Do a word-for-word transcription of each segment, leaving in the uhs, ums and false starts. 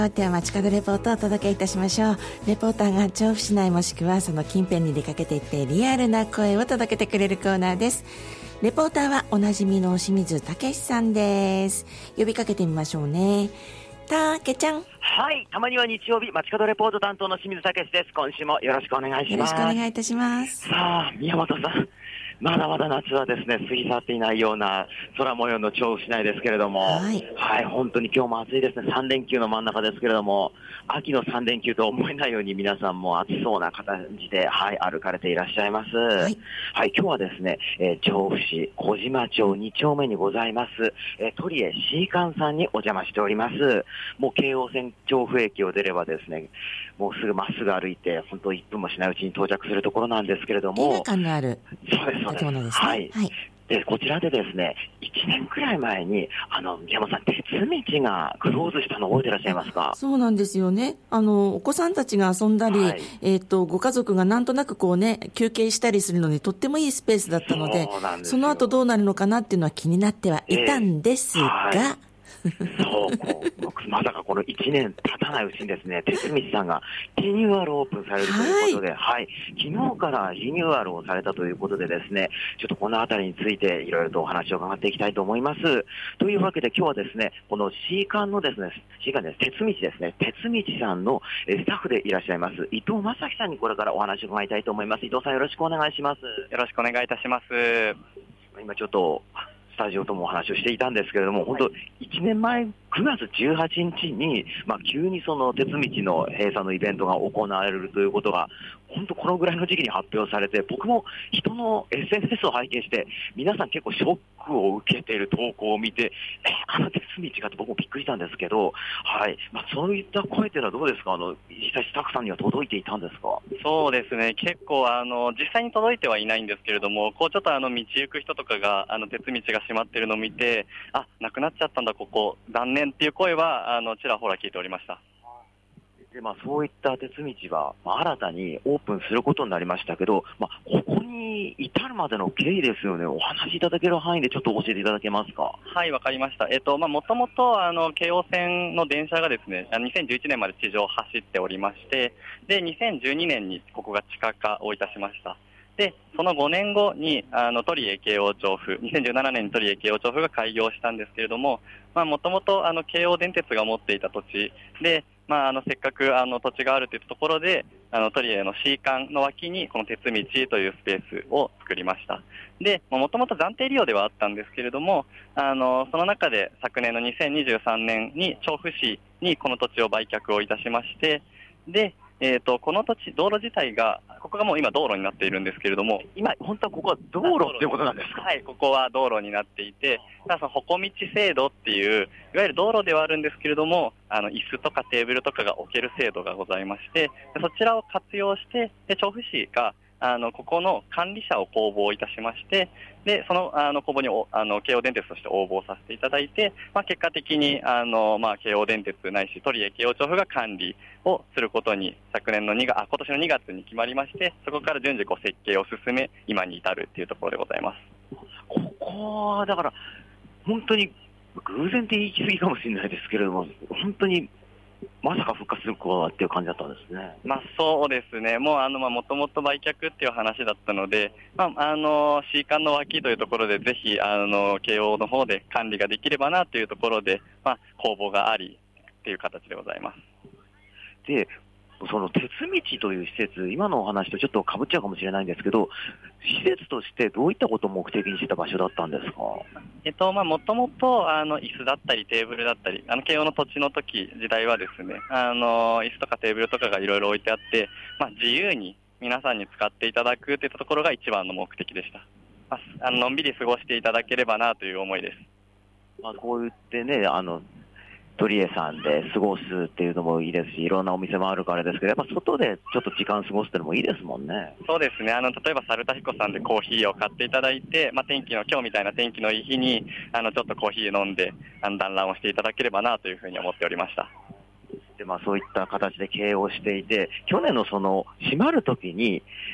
では街角レポートをお届けいたしましょう。レポーターが調布市内もしくはその近辺に出かけていってリアルな声を届けてくれるコーナーです。レポーターはおなじみの清水武さんです。呼びかけてみましょうね。たけちゃん。 はい、たまには日曜日街角レポート担当の清水武です。今週もよろしくお願いします。 よろしくお願いいたします。 さあ宮本さん、まだまだ夏はですね過ぎ去っていないような空模様の調布市内ですけれども、はい、はい、本当に今日も暑いですね。さん連休の真ん中ですけれども、秋のさん連休と思えないように皆さんも暑そうな形で、はい、歩かれていらっしゃいます。はい、はい、今日はですね、えー、調布市小島町に丁目にございます、えー、鳥江シーカンさんにお邪魔しております。もう京王線調布駅を出ればですね、もうすぐまっすぐ歩いて本当いっぷんもしないうちに到着するところなんですけれども、 映画館のある建物ですね。 はい、はい、でこちらでですねいちねんくらい前にあの宮本さん、鉄道がクローズしたの覚えてらっしゃいますか？ そうなんですよね。あのお子さんたちが遊んだり、はい、えー、とご家族がなんとなくこうね休憩したりするのにとってもいいスペースだったので、 そ, その後どうなるのかなっていうのは気になってはいたんですが、えーはいそうこうまさかこのいちねん経たないうちにですね、鉄道さんがリニューアルオープンされるということで、はいはい、昨日からリニューアルをされたということでですね、ちょっとこのあたりについていろいろとお話を伺っていきたいと思います。というわけで今日はですね、この C 館のですね、C 館です鉄道ですね、鉄道さんのスタッフでいらっしゃいます伊藤正樹さんにこれからお話を伺いたいと思います。伊藤さん、よろしくお願いします。 よろしくお願いいたします。 今ちょっとスタジオともお話をしていたんですけれども、本当いちねんまえくがつじゅうはちにちに、まあ、急にその鉄道の閉鎖のイベントが行われるということが本当このぐらいの時期に発表されて、僕も人の エスエヌエス を拝見して皆さん結構ショックを受けている投稿を見て、えあの鉄道かって僕もびっくりしたんですけど、はい、まあ、そういった声というのはどうですか？あの実際スタッフさんには届いていたんですか？ そうですね、結構あの実際に届いてはいないんですけれども、こうちょっとあの道行く人とかがあの鉄道が閉まっているのを見て、あ、なくなっちゃったんだここ残念っていう声はあのちらほら聞いておりました。 でまあ、そういった鉄道は、まあ、新たにオープンすることになりましたけど、まあ、ここに至るまでの経緯ですよね。お話しいただける範囲でちょっと教えていただけますか？ はい、わかりました。えっとまあ、もともとあの京王線の電車がですね、にせんじゅういちねんまで地上を走っておりまして、でにせんじゅうにねんにここが地下化をいたしました。でそのごねんごにあの鳥江京王調布、にせんじゅうななねんに鳥江京王調布が開業したんですけれども、もともと京王電鉄が持っていた土地で、まあ、あのせっかくあの土地があるというところで、あの鳥江の C 館の脇にこの鉄道というスペースを作りました。でもともと暫定利用ではあったんですけれども、あのその中で昨年のにせんにじゅうさんねんに調布市にこの土地を売却をいたしまして、でえー、とこの土地、道路自体が、ここがもう今道路になっているんですけれども、 今本当はここは道路っていうことなんですか？ はい、ここは道路になっていて、ただその歩行道制度っていう、いわゆる道路ではあるんですけれども、あの椅子とかテーブルとかが置ける制度がございまして、そちらを活用して、で調布市があのここの管理者を公募いたしまして、でそのあの公募におあの京王電鉄として応募させていただいて、まあ、結果的にあの、まあ、京王電鉄ないし鳥江京王調布が管理をすることに昨年の2月あ今年のにがつに決まりまして、そこから順次こう設計を進め今に至るというところでございます。 ここはだから本当に偶然って言い過ぎかもしれないですけれども、本当にまさか復活するかっていう感じだったんですね。 まあ、そうですね、もうあの、まあ、もともと売却っていう話だったので、まあ、あの C 館の脇というところでぜひあの京王の方で管理ができればなというところで、まあ、公募がありっていう形でございます。 でその鉄道という施設、今のお話とちょっとかぶっちゃうかもしれないんですけど、施設としてどういったことを目的にしてた場所だったんですか？ えっとまあ、もともとあの椅子だったりテーブルだったり、あの京王の土地の時時代はですね、あの椅子とかテーブルとかがいろいろ置いてあって、まあ、自由に皆さんに使っていただくといったところが一番の目的でした。まあ、あののんびり過ごしていただければなという思いです。 まあ、こう言ってね、あの鳥江さんで過ごすっていうのもいいですし、いろんなお店もあるからですけど、やっぱ外でちょっと時間過ごすっていうのもいいですもんね。 そうですね、あの例えば猿田彦さんでコーヒーを買っていただいて、まあ、天気の今日みたいな天気のいい日にあのちょっとコーヒー飲んであの団らんをしていただければなというふうに思っておりました。 で、まあ、そういった形で経営をしていて、去年のその閉まるときに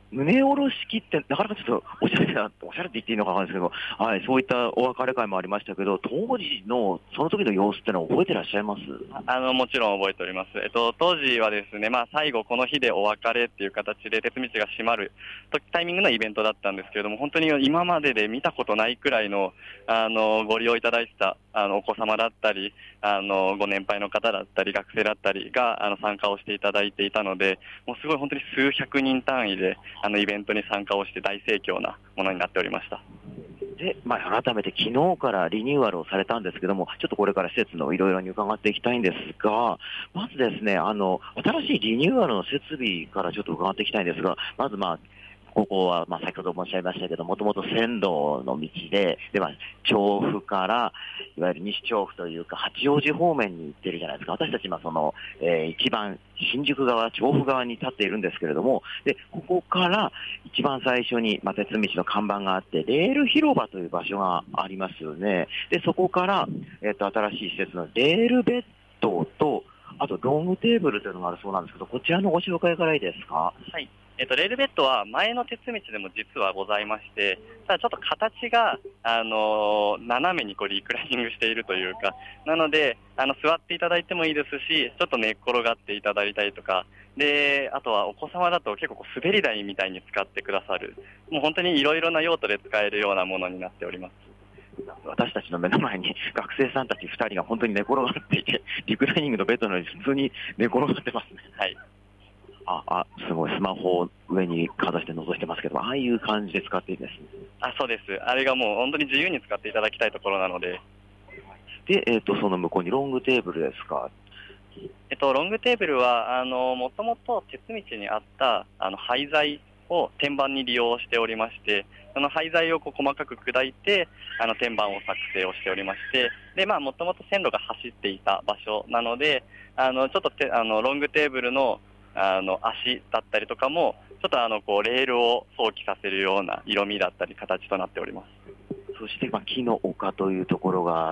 胸下ろし器ってなかなかちょっとおしゃれな、おしゃれって言っていいのかわかんないですけど、はい、そういったお別れ会もありましたけど、当時のその時の様子ってのは覚えてらっしゃいます？ あのもちろん覚えております。えっと、当時はですね、まあ、最後この日でお別れっていう形で鉄道が閉まるタイミングのイベントだったんですけれども、本当に今までで見たことないくらいのあのご利用いただいてたあのお子様だったり、あのご年配の方だったり学生だったりがあの参加をしていただいていたので、もうすごい本当に数百人単位であのイベントに参加をして大盛況なものになっておりました。 で、まあ、改めて昨日からリニューアルをされたんですけども、ちょっとこれから施設のいろいろに伺っていきたいんですが、まずですね、あの新しいリニューアルの設備からちょっと伺っていきたいんですが、まずまあここは、まあ、先ほど申し上げましたけど、もともと線路の道で、では、調布から、いわゆる西調布というか、八王子方面に行ってるじゃないですか。私たち今、その、えー、一番、新宿側、調布側に立っているんですけれども、で、ここから一番最初に、まあ、鉄道の看板があって、レール広場という場所がありますよね。で、そこから、えっと、新しい施設のレールベッドと、あと、ロングテーブルというのがあるそうなんですけど、こちらのご紹介からいいですか？ はい。えっと、レールベッドは前の鉄道でも実はございまして、ただちょっと形が、あのー、斜めにこうリクライニングしているというか、なので、あの、座っていただいてもいいですし、ちょっと寝っ転がっていただいたりとか、で、あとはお子様だと結構こう滑り台みたいに使ってくださる、もう本当にいろいろな用途で使えるようなものになっております。 私たちの目の前に学生さんたちふたりが本当に寝転がっていて、リクライニングのベッドのように普通に寝転がってますね。 はい。 あ、あ、すごい、スマホを上にかざして覗いてますけど、ああいう感じで使っていいんですね。 あ、そうです。あれがもう本当に自由に使っていただきたいところなので。 で、えっと、その向こうにロングテーブルですか？ えっと、ロングテーブルは、あの、もともと鉄道にあった、あの、廃材を天板に利用しておりまして、その廃材をこう細かく砕いて、あの、天板を作成をしておりまして、で、まあ、もともと線路が走っていた場所なので、あの、ちょっとて、あの、ロングテーブルのあの足だったりとかもちょっとあのこうレールを想起させるような色味だったり形となっております。 そして、まあ、木の丘というところがあって、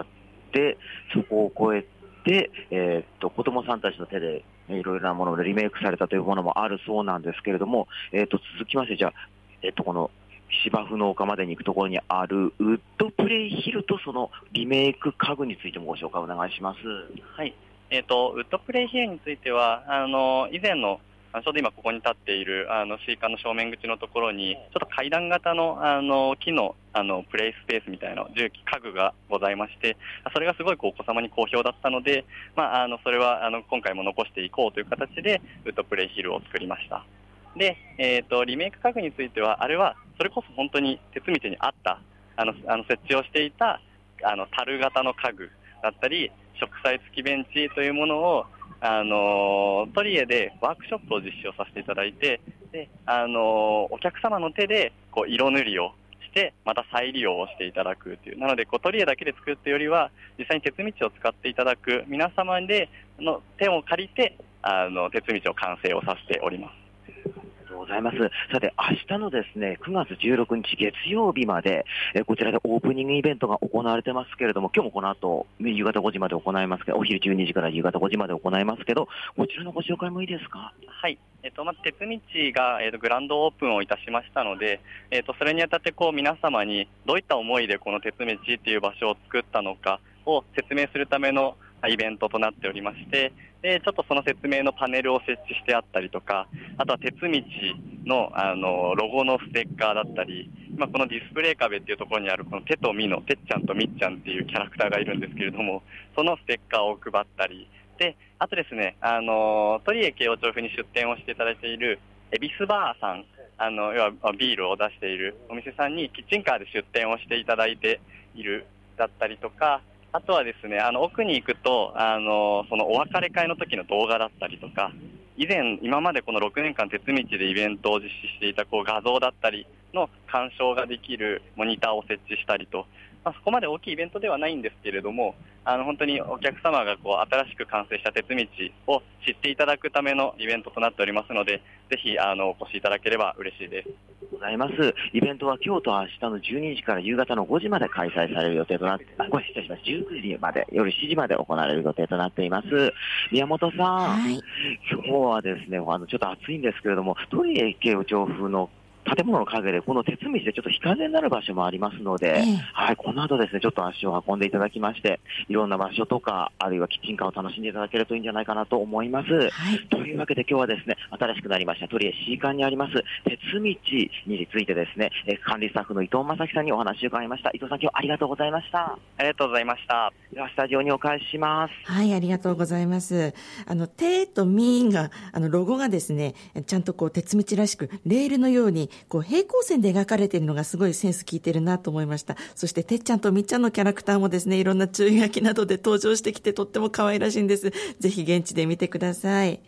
そこを越えて、えー、っと子供さんたちの手でいろいろなものでリメイクされたというものもあるそうなんですけれども、えー、っと続きまして、じゃあ、えー、っとこの芝生の丘までに行くところにあるウッドプレイヒルとそのリメイク家具についてもご紹介お願いします。 はい。えっと、ウッドプレイヒルについては、あの、以前の、ちょうど今ここに立っている、あの、シーカーの正面口のところに、ちょっと階段型の、あの、木の、あの、プレイスペースみたいな重機家具がございまして、それがすごいこうお子様に好評だったので、まあ、あの、それは、あの、今回も残していこうという形で、ウッドプレイヒルを作りました。で、えっと、リメイク家具については、あれは、それこそ本当に鉄道にあった、あの、あの設置をしていた、あの、樽型の家具だったり、植栽付きベンチというものを、あのトリエでワークショップを実施をさせていただいて、で、あのお客様の手でこう色塗りをしてまた再利用をしていただくという、なのでこうトリエだけで作ってよりは実際に鉄道を使っていただく皆様での手を借りてあの鉄道を完成をさせております。 ございます。さて、明日のですね、くがつじゅうろくにち月曜日まで、えこちらでオープニングイベントが行われてますけれども、今日もこの後、夕方ごじまで行いますけど、お昼じゅうにじから夕方ごじまで行いますけど、こちらのご紹介もいいですか？ はい。えっと、まず、鉄道が、えっと、グランドオープンをいたしましたので、えっと、それにあたって、こう、皆様にどういった思いでこの鉄道っていう場所を作ったのかを説明するためのイベントとなっておりまして、でちょっとその説明のパネルを設置してあったりとか、あとは鉄道の、あのロゴのステッカーだったり、今このディスプレイ壁っていうところにあるこの手とみのてっちゃんとみっちゃんっていうキャラクターがいるんですけれども、そのステッカーを配ったりで、あとですね、あの鳥居慶応調布に出店をしていただいている恵比寿バーさん、あの要はビールを出しているお店さんにキッチンカーで出店をしていただいているだったりとか、あとはですね、あの奥に行くと、あのそのお別れ会の時の動画だったりとか、以前今までこのろくねんかん鉄道でイベントを実施していたこう画像だったりの鑑賞ができるモニターを設置したりと、まあ、そこまで大きいイベントではないんですけれども、あの本当にお客様がこう新しく完成した鉄道を知っていただくためのイベントとなっておりますので、ぜひあのお越しいただければ嬉しいです。 ございます。イベントは今日と明日のじゅうにじから夕方のごじまで開催される予定となって、あ、ごめん失礼します。じゅうくじまで、夜しちじまで行われる予定となっています。宮本さん、はい、今日はですね、あのちょっと暑いんですけれども、鳥居慶応調布の建物の陰でこの鉄道でちょっと日陰になる場所もありますので、えー、はい、この後ですね、ちょっと足を運んでいただきまして、いろんな場所とか、あるいはキッチンカーを楽しんでいただけるといいんじゃないかなと思います。はい、というわけで今日はですね、新しくなりました都立 C 館にあります鉄道についてですね、管理スタッフの伊藤正樹さんにお話を伺いました。伊藤さん、今日ありがとうございました。 ありがとうございました。 ではスタジオにお返しします。 はい、ありがとうございます。あの、てとみが、あの、ロゴがですね、ちゃんとこう、鉄道らしく、レールのように、こう、平行線で描かれているのがすごいセンス効いてるなと思いました。そして、てっちゃんとみっちゃんのキャラクターもですね、いろんな注意書きなどで登場してきて、とっても可愛らしいんです。ぜひ現地で見てください。